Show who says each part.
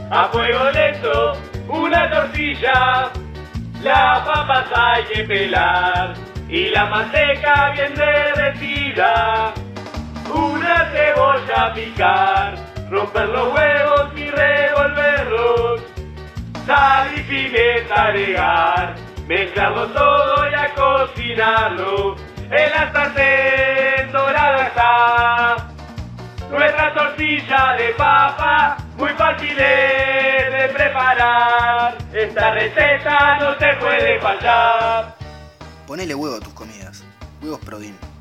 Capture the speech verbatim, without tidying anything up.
Speaker 1: A fuego lento, una tortilla, las papas hay que pelar y la manteca bien derretida. Una cebolla picar, romper los huevos y revolverlos. Sal y pimienta agregar, mezclarlo todo y a cocinarlo. En la sartén dorada está nuestra tortilla de papa, muy fácil de preparar. Esta receta no te puede fallar.
Speaker 2: Ponele huevo a tus comidas. Huevos Prodin.